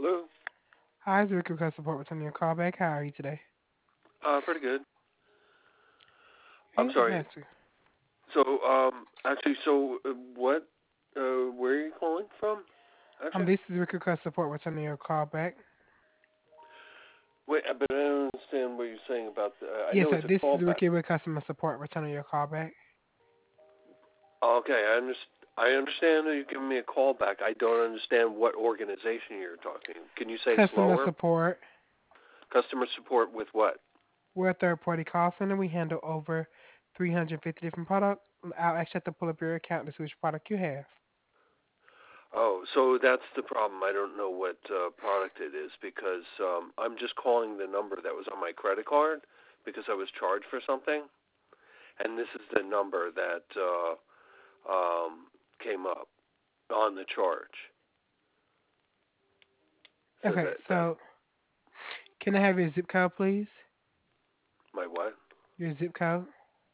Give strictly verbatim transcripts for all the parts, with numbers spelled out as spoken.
Hello. Hi, it's Rick Request Support returning your call back. How are you today? Uh, pretty good. I'm Hey, sorry. that's So, um, actually, so uh, what? Uh, where are you calling from? um. Actually, This is Rick Request Support returning your call back. wait, uh, but I don't understand what you're saying about. The, uh, I Yes, know sir. it's a This is callback. Ricky with Customer Support returning your call back. Okay, I understand. I understand that you're giving me a call back. I don't understand what organization you're talking. Can you say Customer slower? Support. Customer support with what? We're a third-party call center. We handle over three hundred fifty different products. I'll actually have to pull up your account to see which product you have. Oh, so that's the problem. I don't know what uh, product it is because um, I'm just calling the number that was on my credit card because I was charged for something, and this is the number that uh, um, came up on the charge. So Okay, that that so can I have your zip code, please? my what? Your zip code.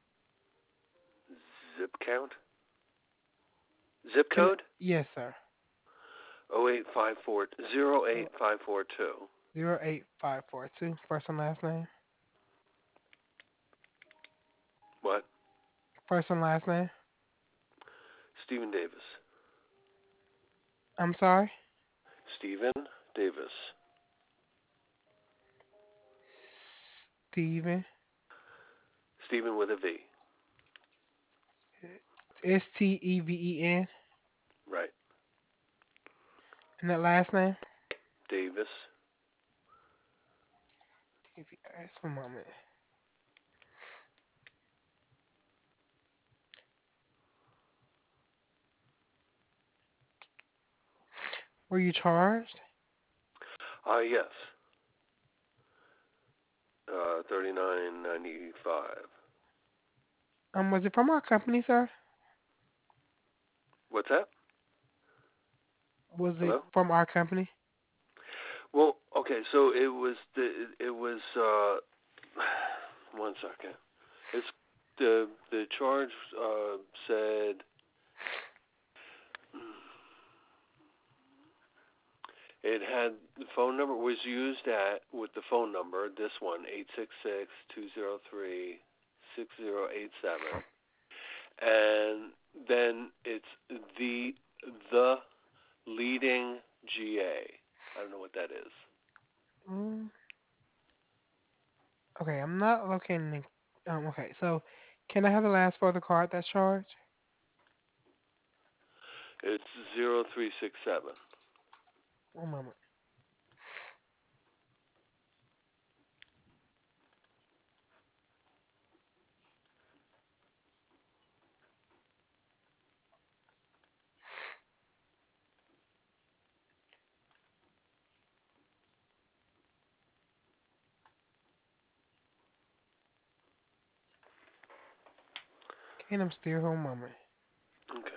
Zip count? Zip Can code? yes, sir. Oh eight five four zero eight Oh, five four two. zero eight five four two. First and last name. What? First and last name. Stephen Davis. I'm sorry. Stephen Davis. Steven. Stephen with a V. S T E V E N. Right. And that last name? Davis. If you ask one moment. Were you charged? Ah, uh, yes. Uh, thirty nine ninety five. Um, was it from our company, sir? What's that? Was it Hello? from our company? Well, okay, so it was the it was uh one second. It's the the charge uh said it had the phone number was used at with the phone number this one eight six six two zero three six zero eight seven, and then it's the the leading G A. I don't know what that is. Mm, okay, I'm not locating. The, um, okay, so can I have the last four of the card that's charged? It's zero three six seven. One moment. Okay, and I'm still here. One moment. Okay.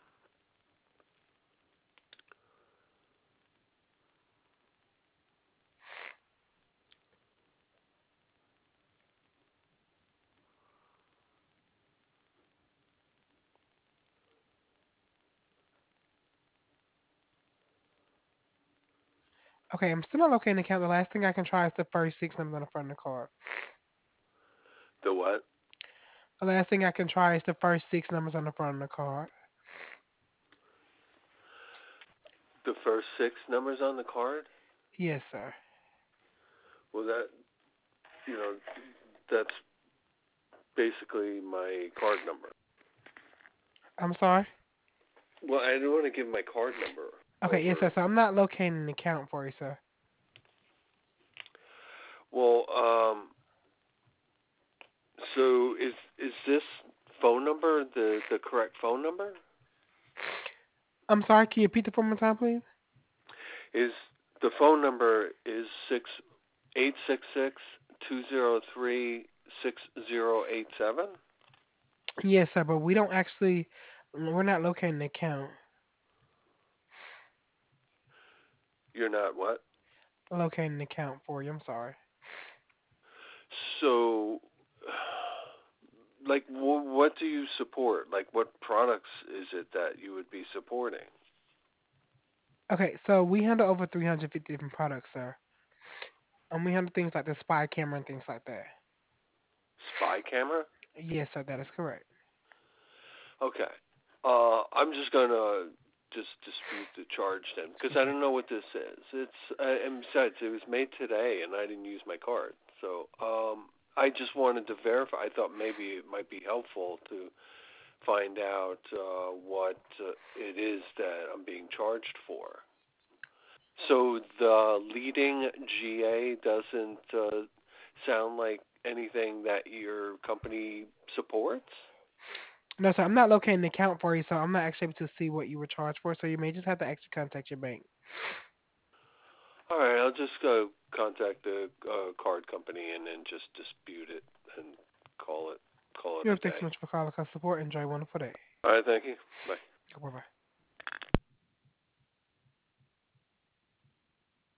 Okay, I'm still not locating the account. The last thing I can try is the first six numbers on the front of the card. The what? The last thing I can try is the first six numbers on the front of the card. The first six numbers on the card? Yes, sir. Well, that you know, that's basically my card number. I'm sorry. Well, I don't want to give my card number Okay, yes, sir. over. So I'm not locating the account for you, sir. Well, um, so is is this phone number the the correct phone number? I'm sorry. Can you repeat the one more time, please? Is the phone number is six eight six six two zero three six zero eight seven? Yes, sir. But we don't actually. We're not locating the account. You're not what? Locating the account for you. I'm sorry. So, like, wh- what do you support? Like, what products is it that you would be supporting? Okay, so we handle over three hundred fifty different products, sir. And we handle things like the spy camera and things like that. Spy camera? Yes, sir, that is correct. Okay. Uh, I'm just gonna just dispute the charge then, because Excuse I me. don't know what this is. It's uh, and besides, it was made today, and I didn't use my card, so um, I just wanted to verify. I thought maybe it might be helpful to find out uh, what uh, it is that I'm being charged for. So the leading G A doesn't uh, sound like anything that your company supports? No, sir, I'm not locating the account for you, so I'm not actually able to see what you were charged for. So you may just have to actually contact your bank. All right, I'll just go contact the uh, card company and then just dispute it and call it call it You a know, thanks day. so much for calling customer support. Enjoy a wonderful day. All right, thank you. Bye. Bye bye.